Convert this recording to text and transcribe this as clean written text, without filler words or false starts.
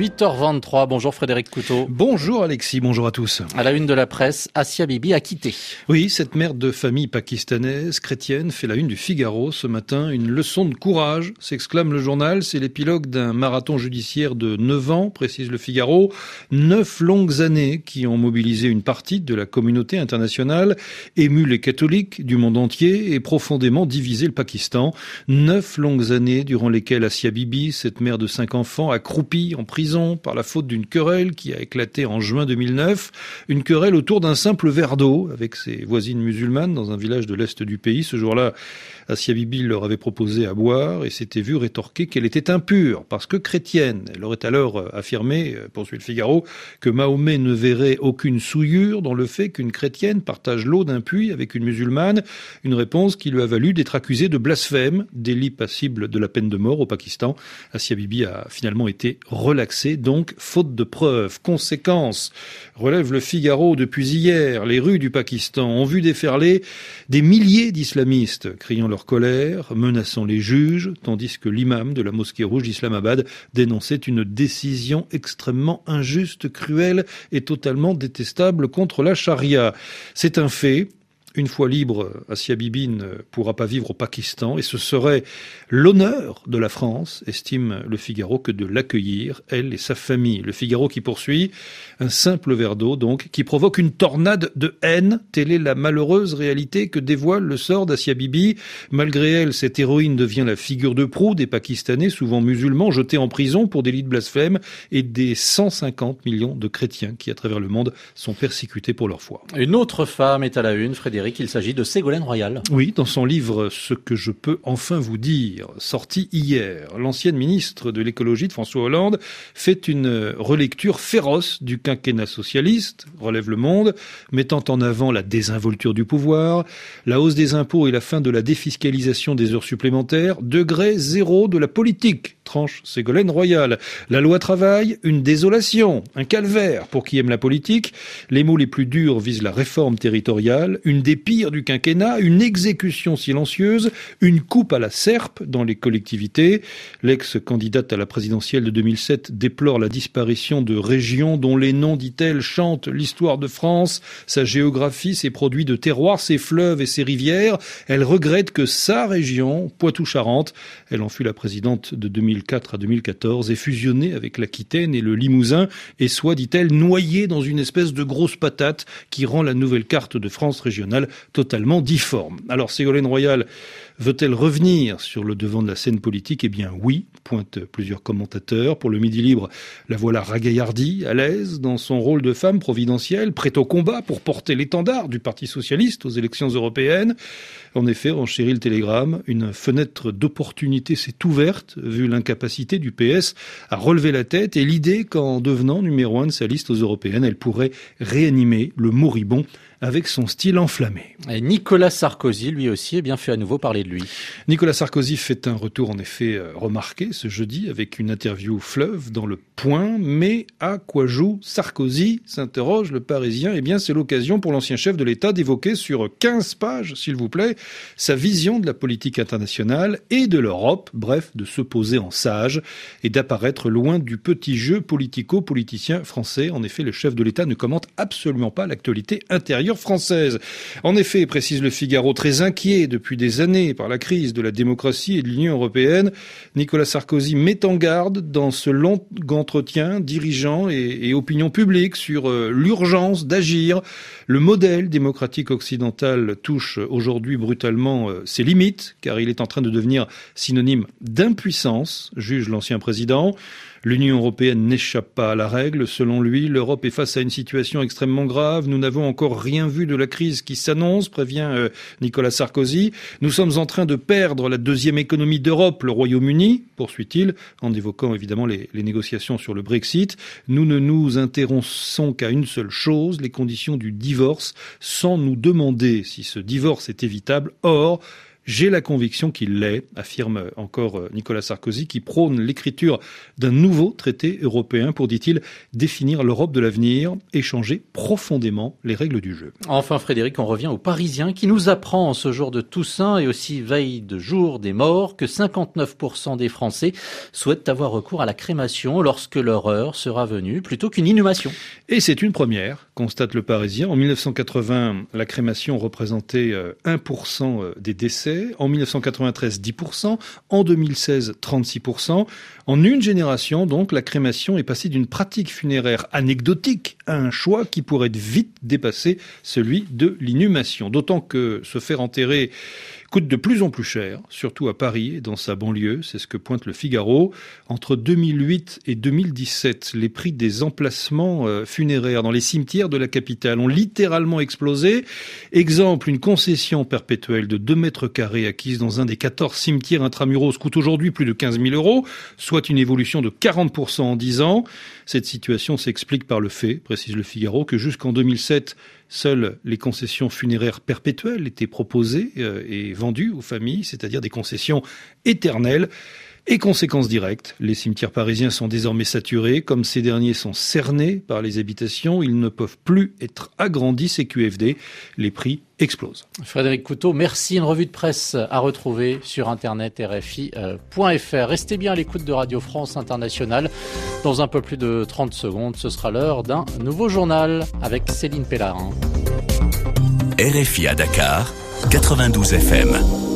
8h23, bonjour Frédéric Couteau. Bonjour Alexis, bonjour à tous. À la une de la presse, Asia Bibi a quitté. Oui, cette mère de famille pakistanaise, chrétienne, fait la une du Figaro ce matin. Une leçon de courage, s'exclame le journal. C'est l'épilogue d'un marathon judiciaire de 9 ans, précise le Figaro. 9 longues années qui ont mobilisé une partie de la communauté internationale, ému les catholiques du monde entier et profondément divisé le Pakistan. 9 longues années durant lesquelles Asia Bibi, cette mère de 5 enfants, accroupie en prison par la faute d'une querelle qui a éclaté en juin 2009. Une querelle autour d'un simple verre d'eau avec ses voisines musulmanes dans un village de l'est du pays. Ce jour-là, Asia Bibi leur avait proposé à boire et s'était vue rétorquer qu'elle était impure parce que chrétienne. Elle aurait alors affirmé, poursuit le Figaro, que Mahomet ne verrait aucune souillure dans le fait qu'une chrétienne partage l'eau d'un puits avec une musulmane. Une réponse qui lui a valu d'être accusée de blasphème, délit passible de la peine de mort au Pakistan. Asia Bibi a finalement été relaxée, donc faute de preuves. Conséquence, relève le Figaro depuis hier, les rues du Pakistan ont vu déferler des milliers d'islamistes criant leur colère, menaçant les juges, tandis que l'imam de la mosquée rouge d'Islamabad dénonçait une décision extrêmement injuste, cruelle et totalement détestable contre la charia. C'est un fait. Une fois libre, Asia Bibi ne pourra pas vivre au Pakistan et ce serait l'honneur de la France, estime le Figaro, que de l'accueillir, elle et sa famille. Le Figaro qui poursuit, un simple verre d'eau donc, qui provoque une tornade de haine. Telle est la malheureuse réalité que dévoile le sort d'Asia Bibi. Malgré elle, cette héroïne devient la figure de proue des Pakistanais, souvent musulmans, jetés en prison pour délit de blasphème et des 150 millions de chrétiens qui, à travers le monde, sont persécutés pour leur foi. Une autre femme est à la une, Frédéric. Il s'agit de Ségolène Royal. Oui, dans son livre « Ce que je peux enfin vous dire », sorti hier, l'ancienne ministre de l'écologie de François Hollande fait une relecture féroce du quinquennat socialiste, relève Le Monde, mettant en avant la désinvolture du pouvoir, la hausse des impôts et la fin de la défiscalisation des heures supplémentaires, degré zéro de la politique, tranche Ségolène Royal. La loi travail, une désolation, un calvaire pour qui aime la politique. Les mots les plus durs visent la réforme territoriale, une des pires du quinquennat, une exécution silencieuse, une coupe à la serpe dans les collectivités. L'ex-candidate à la présidentielle de 2007 déplore la disparition de régions dont les noms, dit-elle, chantent l'histoire de France, sa géographie, ses produits de terroir, ses fleuves et ses rivières. Elle regrette que sa région, Poitou-Charentes, elle en fut la présidente de 2004 à 2014, est fusionnée avec l'Aquitaine et le Limousin et soit, dit-elle, noyée dans une espèce de grosse patate qui rend la nouvelle carte de France régionale totalement difforme. Alors Ségolène Royal veut-elle revenir sur le devant de la scène politique ? Eh bien oui, pointent plusieurs commentateurs. Pour le Midi Libre, la voilà ragaillardie, à l'aise dans son rôle de femme providentielle, prête au combat pour porter l'étendard du Parti socialiste aux élections européennes. En effet, renchérit le Télégramme, une fenêtre d'opportunité s'est ouverte, vu l'incapacité du PS à relever la tête et l'idée qu'en devenant numéro 1 de sa liste aux européennes, elle pourrait réanimer le moribond avec son style enflammé. Et Nicolas Sarkozy, lui aussi, fait à nouveau parler de lui. Nicolas Sarkozy fait un retour en effet remarqué ce jeudi avec une interview fleuve dans Le Point. Mais à quoi joue Sarkozy ? S'interroge le Parisien. Eh bien, c'est l'occasion pour l'ancien chef de l'État d'évoquer sur 15 pages, s'il vous plaît, sa vision de la politique internationale et de l'Europe. Bref, de se poser en sage et d'apparaître loin du petit jeu politico-politicien français. En effet, le chef de l'État ne commente absolument pas l'actualité intérieure française. En effet, précise le Figaro, très inquiet depuis des années par la crise de la démocratie et de l'Union européenne, Nicolas Sarkozy met en garde dans ce long entretien dirigeants et opinion publique sur l'urgence d'agir. Le modèle démocratique occidental touche aujourd'hui brutalement ses limites, car il est en train de devenir synonyme d'impuissance, juge l'ancien président. L'Union européenne n'échappe pas à la règle. Selon lui, l'Europe est face à une situation extrêmement grave. Nous n'avons encore rien vu de la crise qui s'annonce, prévient Nicolas Sarkozy. Nous sommes en train de perdre la deuxième économie d'Europe, le Royaume-Uni, poursuit-il, en évoquant évidemment les négociations sur le Brexit. Nous ne nous intéressons qu'à une seule chose, les conditions du divorce, sans nous demander si ce divorce est évitable. Or, J'ai la conviction qu'il l'est, affirme encore Nicolas Sarkozy, qui prône l'écriture d'un nouveau traité européen pour, dit-il, définir l'Europe de l'avenir et changer profondément les règles du jeu. Enfin, Frédéric, on revient aux Parisiens qui nous apprend en ce jour de Toussaint et aussi veille de jour des morts que 59% des Français souhaitent avoir recours à la crémation lorsque leur heure sera venue plutôt qu'une inhumation. Et c'est une première, constate le Parisien. En 1980, la crémation représentait 1% des décès. En 1993, 10%. En 2016, 36%. En une génération, donc, la crémation est passée d'une pratique funéraire anecdotique à un choix qui pourrait vite dépasser celui de l'inhumation. D'autant que se faire enterrer coûte de plus en plus cher, surtout à Paris et dans sa banlieue, c'est ce que pointe le Figaro. Entre 2008 et 2017, les prix des emplacements funéraires dans les cimetières de la capitale ont littéralement explosé. Exemple, une concession perpétuelle de 2 mètres carrés acquise dans un des 14 cimetières intramuros coûte aujourd'hui plus de 15 000 €, soit une évolution de 40% en 10 ans. Cette situation s'explique par le fait, précise le Figaro, que jusqu'en 2007, seules les concessions funéraires perpétuelles étaient proposées et vendues aux familles, c'est-à-dire des concessions éternelles. Et conséquence directe, les cimetières parisiens sont désormais saturés. Comme ces derniers sont cernés par les habitations, ils ne peuvent plus être agrandis, CQFD. Les prix explosent. Frédéric Couteau, merci. Une revue de presse à retrouver sur internet rfi.fr. Restez bien à l'écoute de Radio France Internationale. Dans un peu plus de 30 secondes, ce sera l'heure d'un nouveau journal avec Céline Pellarin. RFI à Dakar, 92 FM.